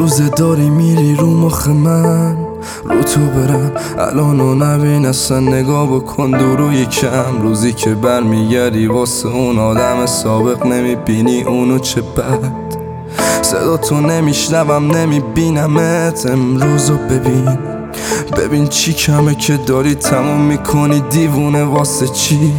روزه داری میری رو مخ من، رو تو برم الانو نبین اصلا، نگاه بکن دور و یکم. روزی که برمیگردی واسه اون آدم سابق، نمیبینی اونو چه بد. صدا تو نمیشنوم نمیبینمت، امروزو ببین ببین چی کمه که داری تموم میکنی دیوونه. واسه چی؟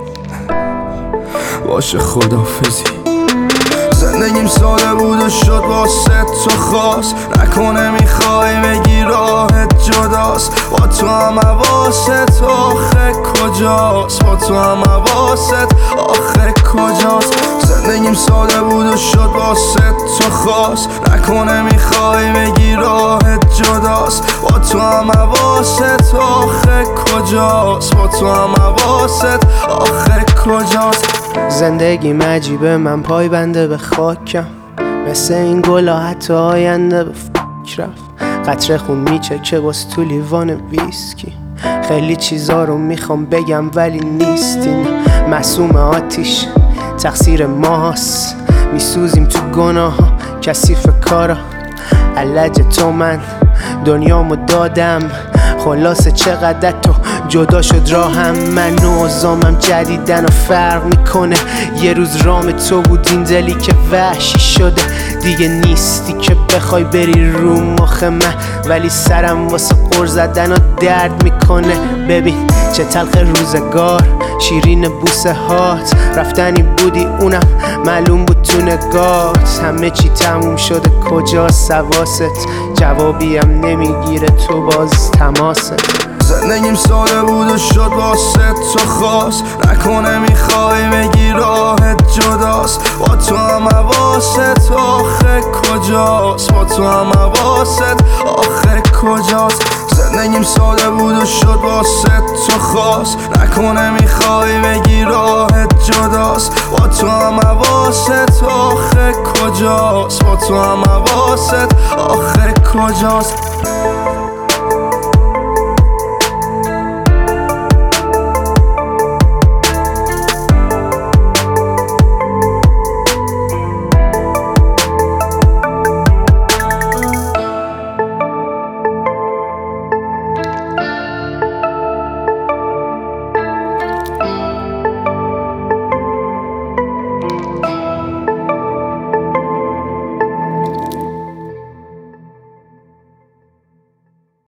باشه خدافزی. زندگیم ساده بود و شد واسه تو خاص، نکنه میخوای بگی راحت جداست. با تو هم حواست آخه کجاست، با تو هم حواست آخه کجاست. زندگیم ساده بود و شد واسه تو خاص، نکنه میخوای بگی راحت جداست. با تو هم حواست آخه کجاست، با تو هم حواست آخه کجاست. زندگیم عجیبه، من پای بنده به خاکم، مثل این گلا حتی آینده به فکر رفت. قطره خون میچکه باز تو لیوان ویسکی، خیلی چیزا رو میخوام بگم ولی نیستین. معصوم آتیش تقصیر ماست، میسوزیم تو گناه ها کثیف کارا. علج تو من دنیامو دادم، خلاصه چقدر تو جدا شد راهم. من و اوزامم جدیدن و فرق میکنه، یه روز رام تو بود این دلی که وحشی شده. دیگه نیستی که بخوای بری رو مخ من، ولی سرم واسه قر زدن و درد میکنه. ببین چه تلخ روزگار، شیرین بوسه هات، رفتنی بودی اونم معلوم بود تو نگات. همه چی تموم شده کجاست حواست، جوابیم نمیگیره تو باز تماست. زندگیم ساده بود و شد واسه تو خاص، نکنه میخوای بگی راحت جداست. با تو هم حواست آخه کجاست، با تو هم حواست آخه کجاست. زندگیم ساده بود و شد واسه تو خاص، نکنه میخوای بگی راحت جداست. با تو هم حواست آخه کجاست، با تو هم حواست آخه کجاست.